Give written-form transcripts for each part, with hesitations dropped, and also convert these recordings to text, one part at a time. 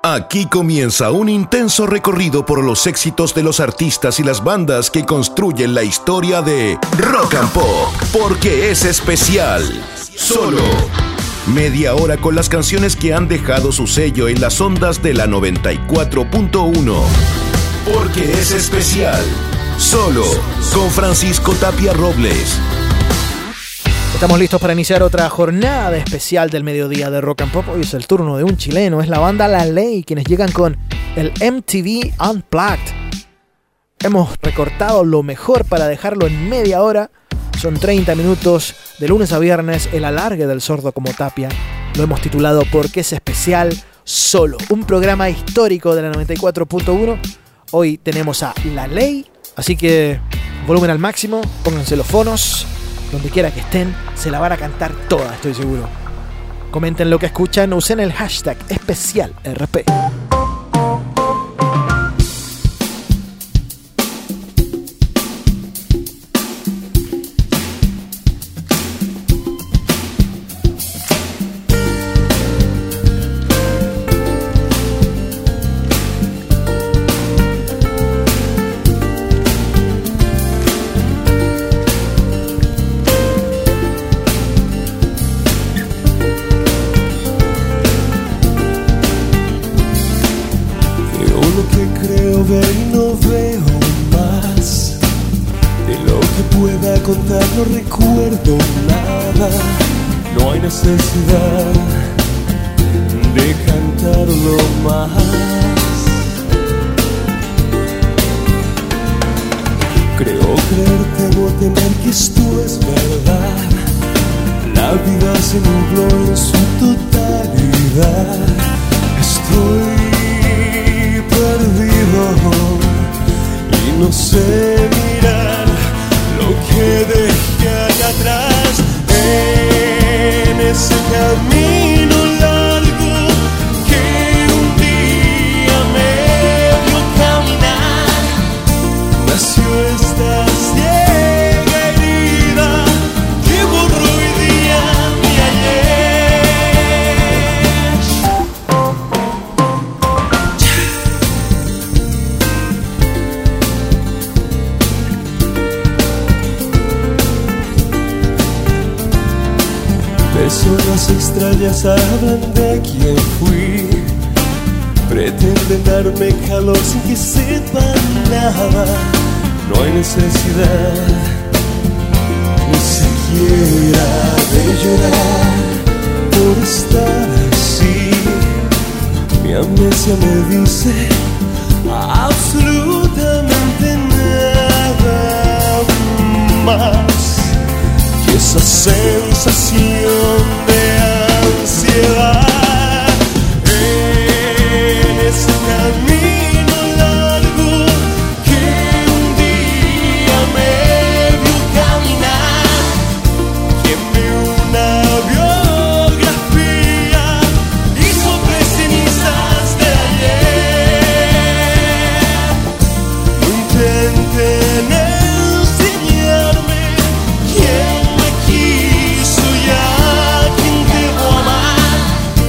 Aquí comienza un intenso recorrido por los éxitos de los artistas y las bandas que construyen la historia de Rock and Pop, porque es especial. Solo media hora con las canciones que han dejado su sello en las ondas de la 94.1. Porque es especial. Solo con Francisco Tapia Robles. Estamos listos para iniciar otra jornada especial del mediodía de Rock and Pop. Hoy es el turno de un chileno, es la banda La Ley, quienes llegan con el MTV Unplugged. Hemos recortado lo mejor para dejarlo en media hora. Son 30 minutos de lunes a viernes, el alargue del sordo como Tapia. Lo hemos titulado Porque es especial, Solo. Un programa histórico de la 94.1. Hoy tenemos a La Ley, así que volumen al máximo, pónganse los fonos. Donde quiera que estén, se la van a cantar toda, estoy seguro. Comenten lo que escuchan, usen el hashtag #EspecialRP. No recuerdo nada, no hay necesidad de cantarlo más. Creo creer, temo temer que esto es verdad. La vida se nubló en su totalidad. Estoy perdido y no sé mirar lo que dejé allá atrás, en ese camino largo que un día me vio caminar. Nació esta ciega herida que borró hoy día mi Personas extrañas hablan de quién fui, pretenden darme calor sin que sepan nada. No hay necesidad ni siquiera de llorar por estar así. Mi amnesia me dice absolutamente nada más que esa sensación de ansiedad en ese camino largo que un día me vio caminar. Quemé una biografía y sobre cenizas de ayer. No intenten enseñarme quién me quiso y a quién debo amar.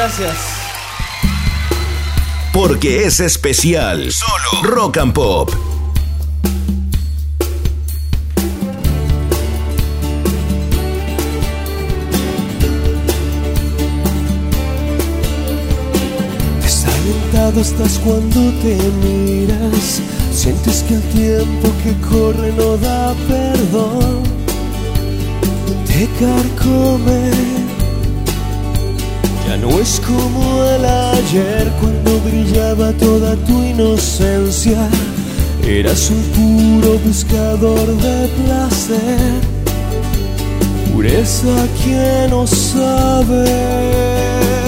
gracias. Porque es especial. Solo Rock and Pop. Desalentado estás cuando te miras. Sientes que el tiempo que corre no da perdón. Te carcome. Ya no es como el ayer cuando brillaba toda tu inocencia. Eras un puro buscador de placer, pureza que no sabe.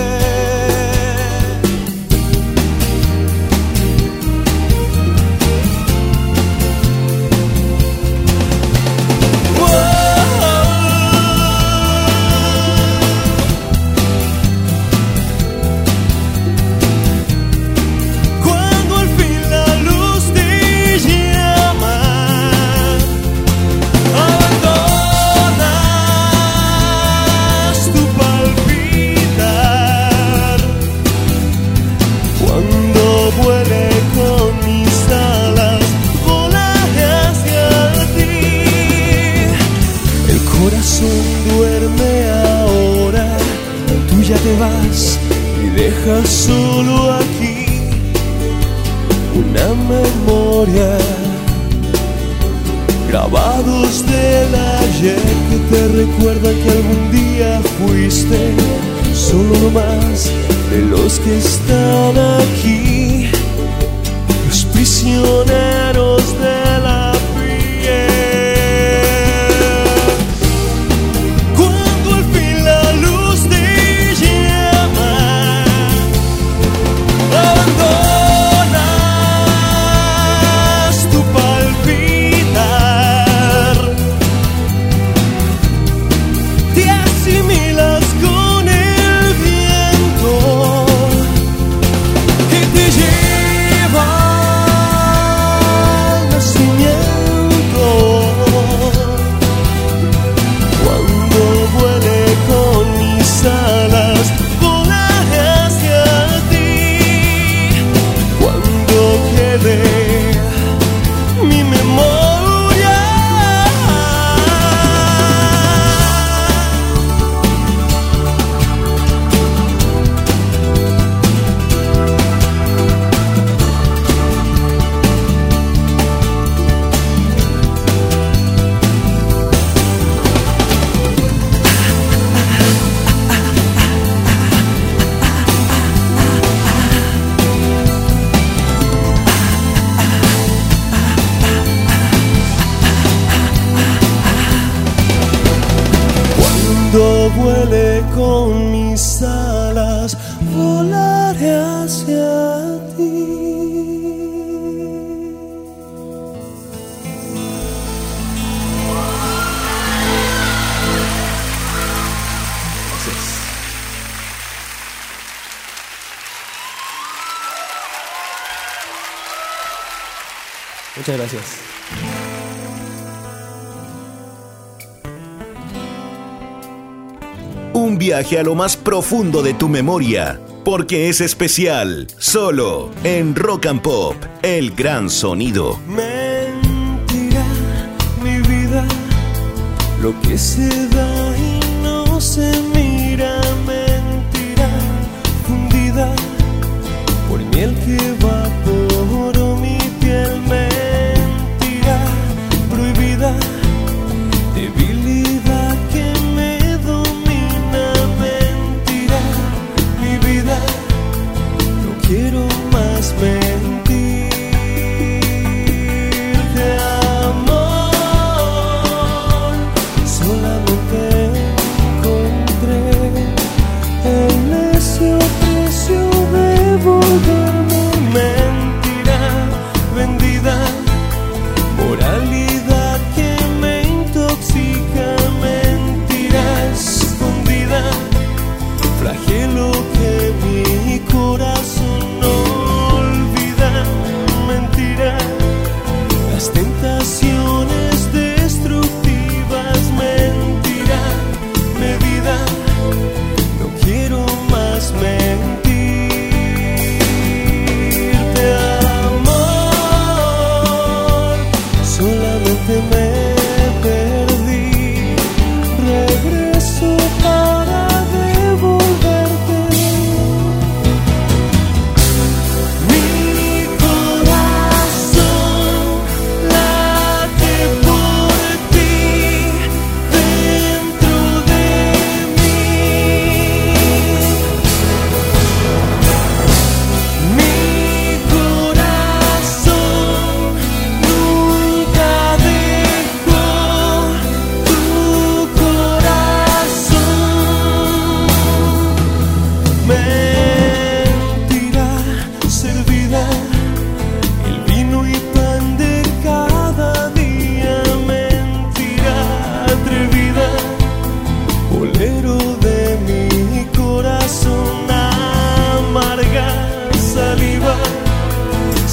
Y deja solo aquí una memoria, grabados del ayer que te recuerdan que algún día fuiste solo uno más de los que están aquí, los prisioneros de la piel. Cuando al fin la luz te vuele con mis alas, volaré hacia ti. Muchas gracias. Un viaje a lo más profundo de tu memoria, porque es especial, solo en Rock and Pop, el gran sonido. Mentira, mi vida, lo que se da y no se mira. Mentira, fundida por miel que evaporó mi piel. Mentira, prohibida, debilidad que me domina. Mentira, mi vida, no quiero más mentirte, amor. Solamente encontré el necio precio de volverme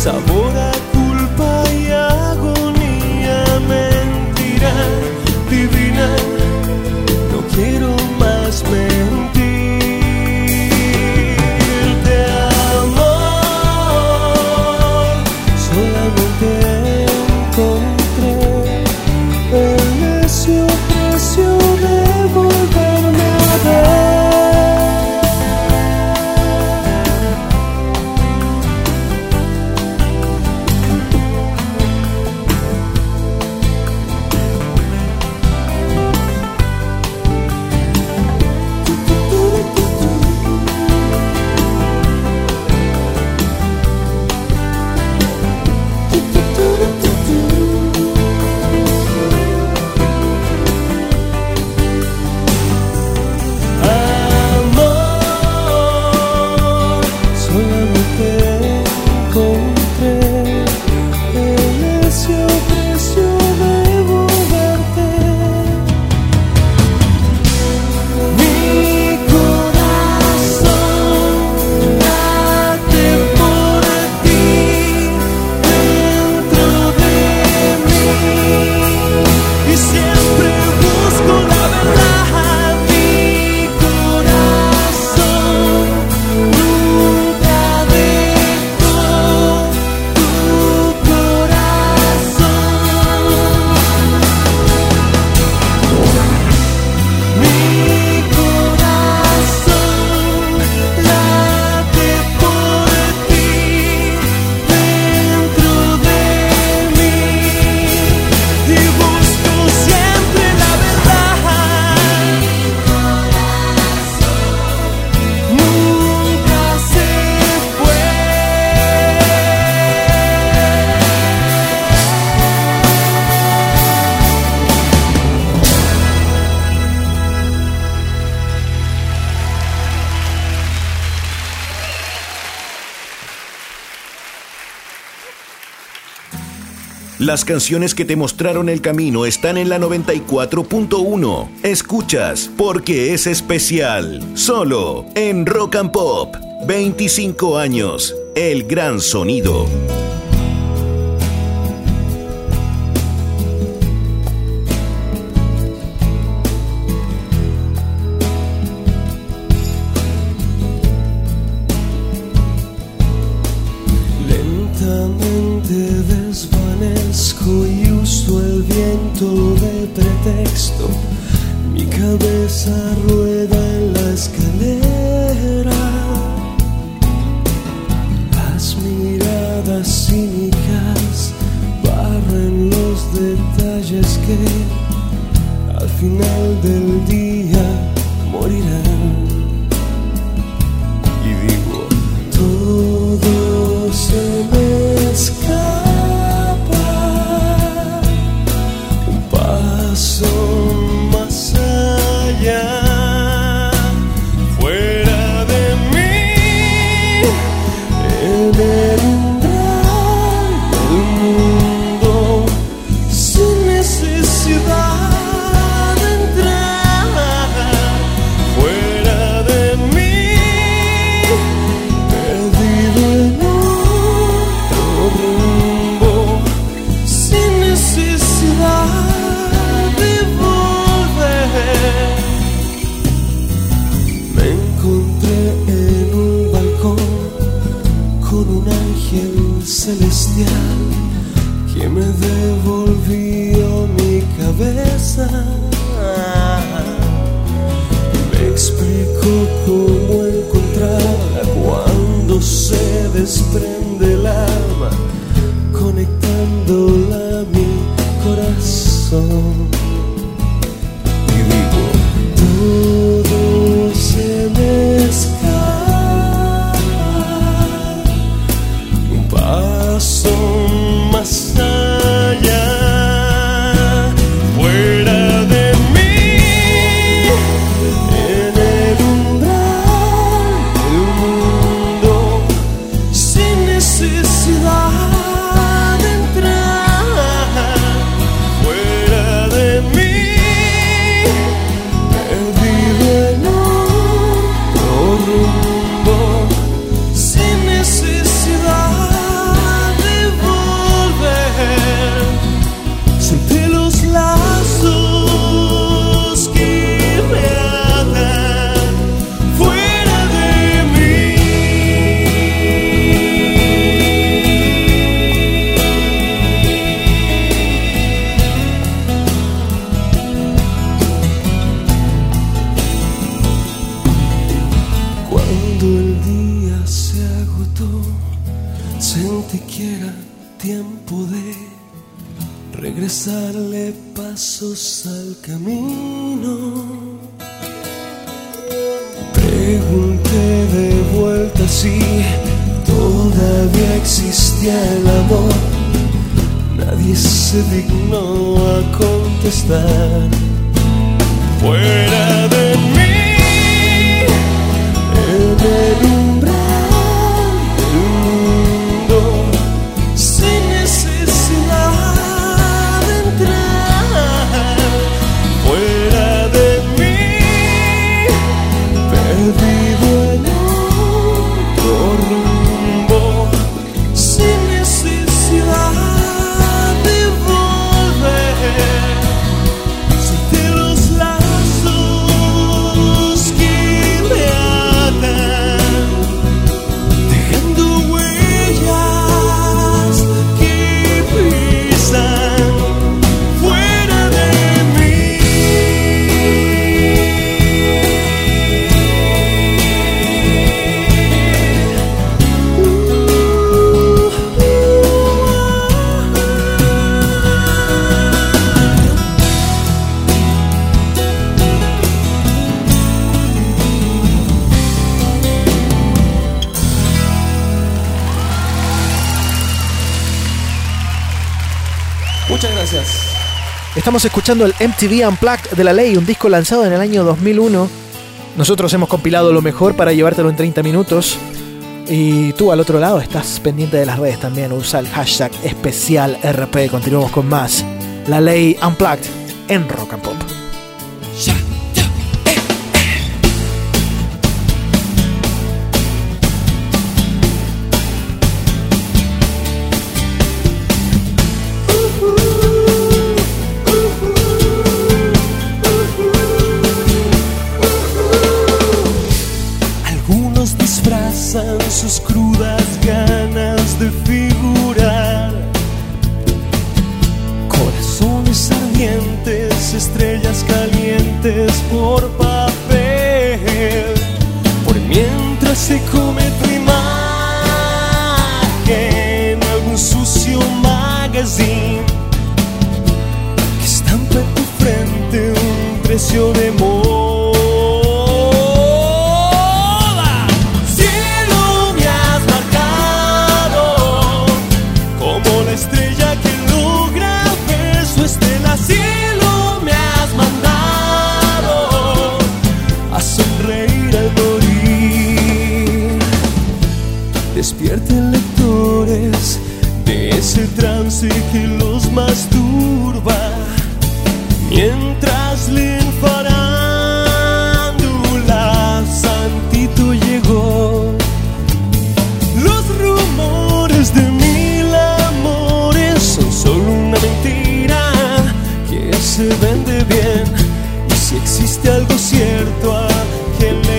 sabor a culpa y agonía, mentira divina, no quiero más mentirte, amor, solamente encontré el necio precio de volverme a ver. Las canciones que te mostraron el camino están en la 94.1. Escuchas Porque es especial. Solo en Rock and Pop. 25 años. El gran sonido. Y uso el viento de pretexto, mi cabeza rueda en la escalera, las miradas cínicas barren los detalles que al final del día morirán, y digo, todo se me escapa. Son más allá, fuera de mí, en el umbral del mundo, sin necesidad de entrar, fuera de mí, perdido en otro rumbo, sin necesidad. Me encontré en un balcón con un ángel celestial que me devolvió mi cabeza. Me explicó cómo encontrarla cuando se desprende el alma, conectándola a mi corazón. Todo se me escapa, un paso más allá, fuera de mí, en el umbral del mundo, sin necesidad de entrar, fuera de mí. Rumbo, sin necesidad de Sentí que era tiempo de regresarle pasos al camino. Pregunté de vuelta si todavía existía el amor. Nadie se dignó a contestar. Fuera de mí, en el umbral del mundo, sin necesidad de entrar. Fuera de mí, perdido en otro rumbo, sin necesidad de volver. Siente los lazos que me atan, dejando huellas que pisan fuera de mí. Muchas gracias. Estamos escuchando el MTV Unplugged de La Ley, un disco lanzado en el año 2001. Nosotros hemos compilado lo mejor para llevártelo en 30 minutos. Y tú al otro lado estás pendiente de las redes también. Usa el hashtag #especialRP. Continuamos con más La Ley Unplugged en Rock and Pop. Algunos disfrazan sus crudas ganas de figurar. Corazones ardientes, estrellas calientes por papel. Por mientras se come tu imagen, algún sucio magazine que estampa en tu frente un precio de moda. Cielo, me has marcado como la estrella que logra ver su estela. Cielo, me has mandado a sonreír al morir. Despierten lectores de ese trance que los masturba, mientras leen farándula. Santito llegó. Los rumores de 1000 amores son solo una mentira que se vende bien. Y si existe algo cierto, ¿a quién le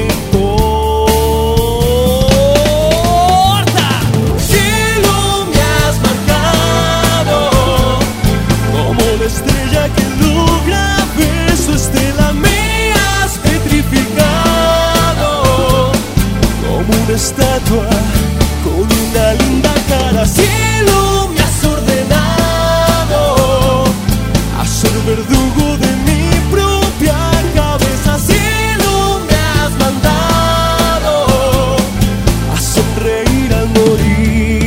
importa? Cielo, me has marcado como la estrella que logra ver su estela. Me has petrificado como una estatua con una linda cara. Cielo, me has ordenado a ser verdugo de mi propia cabeza. Cielo, me has mandado a sonreír al morir.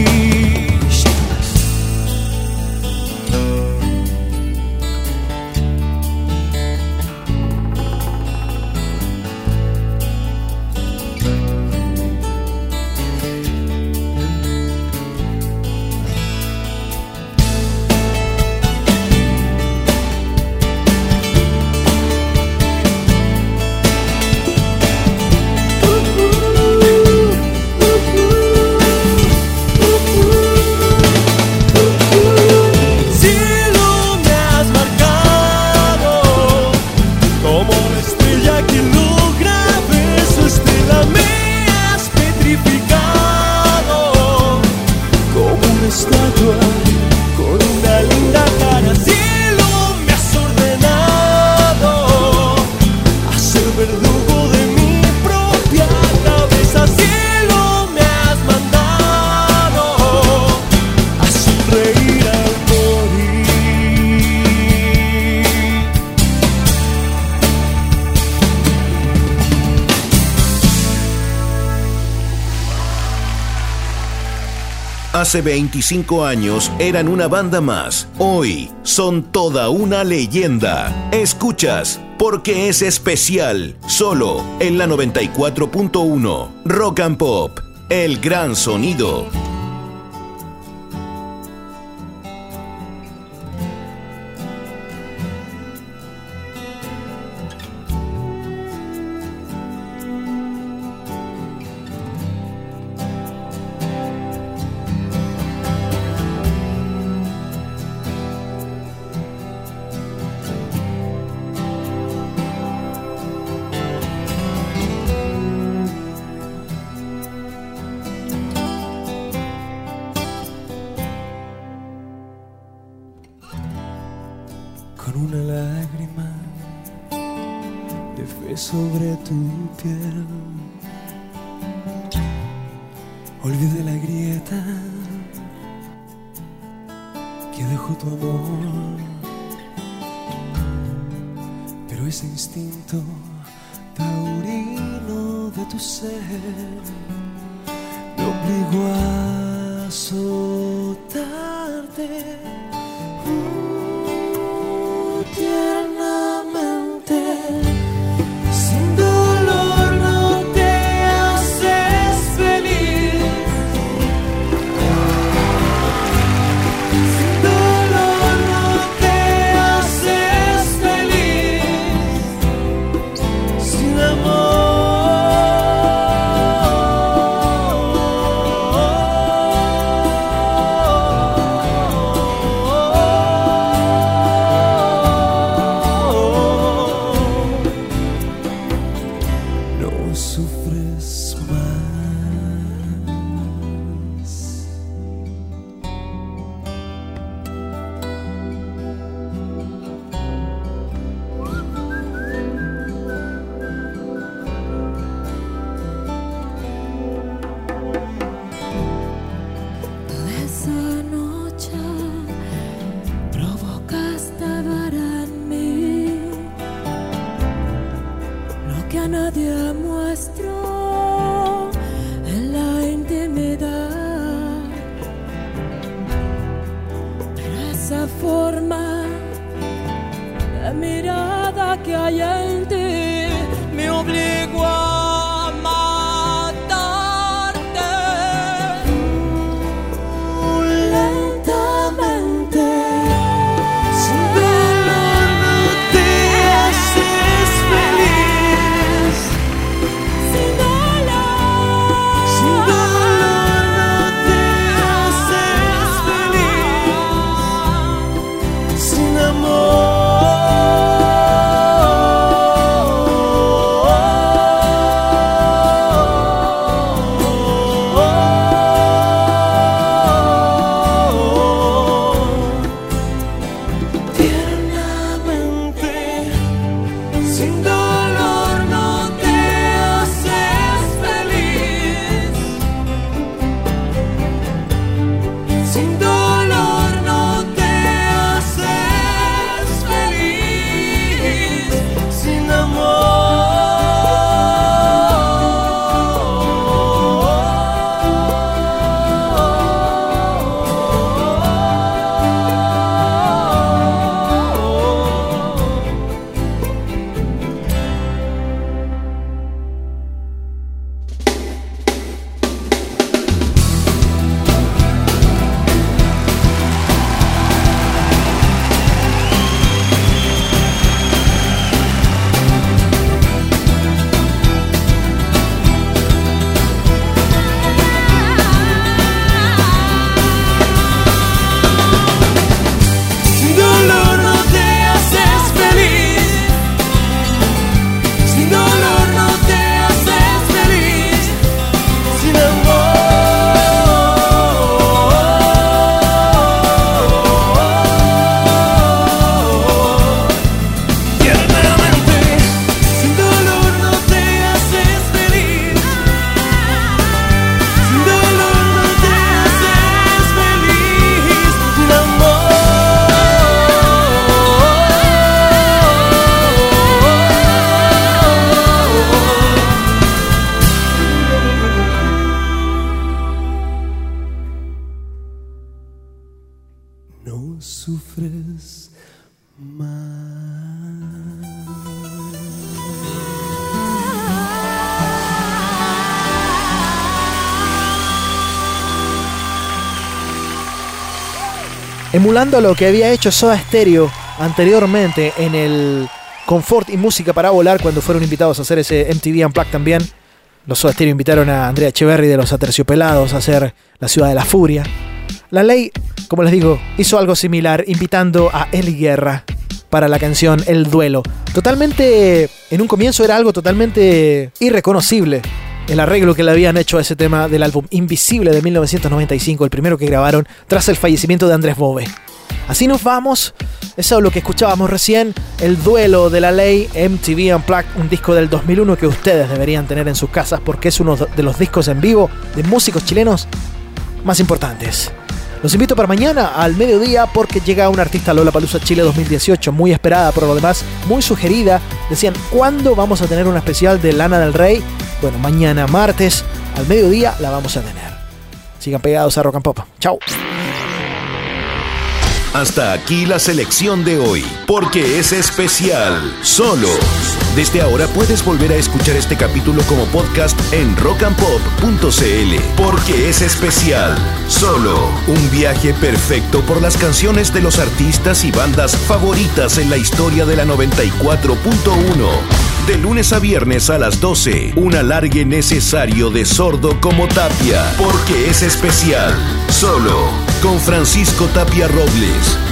Hace 25 años eran una banda más. Hoy son toda una leyenda. Escuchas Porque es especial, solo en la 94.1. Rock and Pop, el gran sonido. Con una lágrima de fe sobre tu piel, olvidé la grieta que dejó tu amor, pero ese instinto taurino de tu ser me obligó a azotarte tiernamente. Sin dolor no te haces feliz. Sin dolor no te haces feliz. Sin amor. no sufres más. Emulando lo que había hecho Soda Stereo anteriormente en el Confort y Música para Volar, cuando fueron invitados a hacer ese MTV Unplugged también. Los Soda Stereo invitaron a Andrea Echeverry de los Aterciopelados a hacer La Ciudad de la Furia. La Ley, como les digo, hizo algo similar, invitando a Eli Guerra para la canción El Duelo. Totalmente, en un comienzo era algo totalmente irreconocible el arreglo que le habían hecho a ese tema del álbum Invisible de 1995, el primero que grabaron tras el fallecimiento de Andrés Bove. Así nos vamos. Eso es lo que escuchábamos recién, El Duelo de La Ley, MTV Unplugged, un disco del 2001 que ustedes deberían tener en sus casas porque es uno de los discos en vivo de músicos chilenos más importantes. Los invito para mañana al mediodía porque llega un artista a Lollapalooza Chile 2018, muy esperada por lo demás, muy sugerida. Decían, ¿cuándo vamos a tener un especial de Lana del Rey? Bueno, mañana martes al mediodía la vamos a tener. Sigan pegados a Rock and Pop. Chao. Hasta aquí la selección de hoy, porque es especial, solo. Desde ahora puedes volver a escuchar este capítulo como podcast en rockandpop.cl, porque es especial, solo. Un viaje perfecto por las canciones de los artistas y bandas favoritas en la historia de la 94.1. De lunes a viernes a las 12, un alargue necesario de Sordo como Tapia, porque es especial, solo. Con Francisco Tapia Robles.